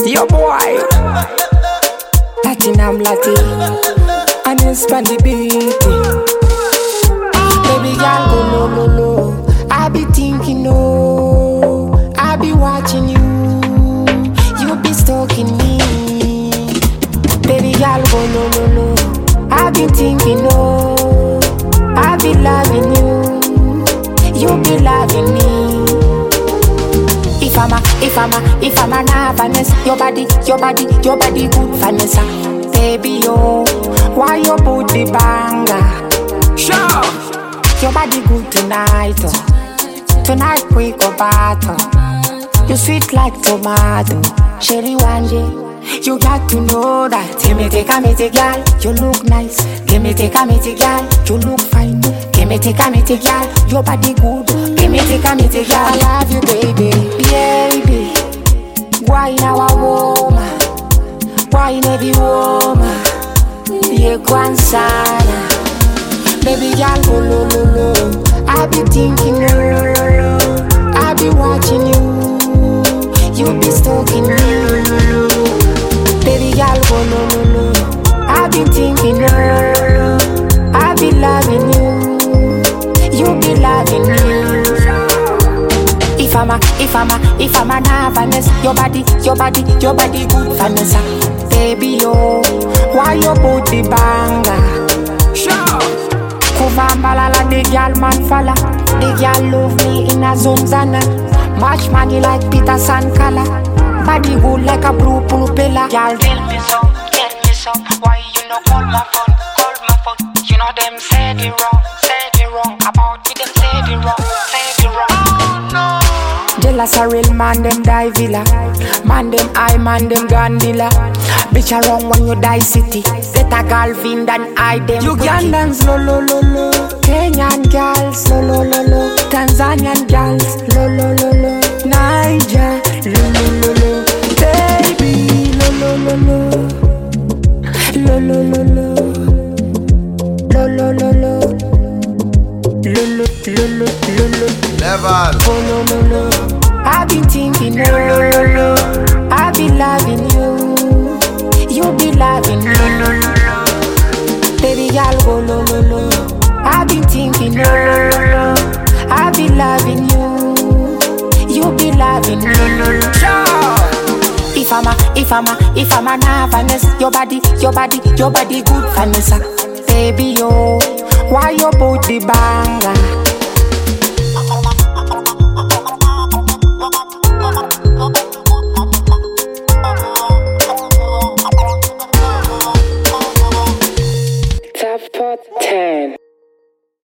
Yo boy, Latinam Latin, and it's on the beat. Baby girl, go low, low, low. I be thinking, oh, I be watching you. You be stalking me. Baby girl, go low, low, low. I be thinking, oh, I be loving you. You be loving me. If I'm an Vanessa, your body good Vanessa. Baby, oh, why your booty banger? Sure, your body good tonight, oh. Tonight we go battle. You sweet like tomato, cherry wanje. You got to know that. Give me take a girl, you look nice. Give me take a girl, you look fine. Give me take a girl, your body good. Give me take a girl, I love you, baby. Baby, why now a woman? Why every woman? You go sana. Baby girl, go low, low, low. I be thinking, oh, I be watching you. You be stalking me. Baby girl, go low, low, low. I be thinking, oh, I be loving you. You be loving me. If I'm an Vanessa, your body good Vanessa. Baby, oh, why your booty banger? Sure. Kuvambalala, the girl man falla. The girl love me in a zonzana. Match money like Peter Sankala. Body good like a blue propeller. Girl, tell me so, why you no call my phone? You know them said it wrong. About me them said it wrong. Oh no. Jealous a real man, them die villa. Man them high, man them Gandila. Bitch around when you die city. Better Galvin than I them. Ugandans lo lo lo lo. Kenyan girls lo lo lo lo. Tanzanian girls lo lo lo lo. Niger lo lo lo lo. Baby lo lo lo lo. Lo lo lo lo. Lo lo lo lo. Lo lo lo lo lo lo. Level. Oh no no no. I be thinking, oh, I be loving you. You be loving me. Baby girl, go low, low, low. I be thinking, oh, I be loving you. You be loving me. If I'm an Vanessa, your body good Vanessa. Baby, oh, why your booty banger?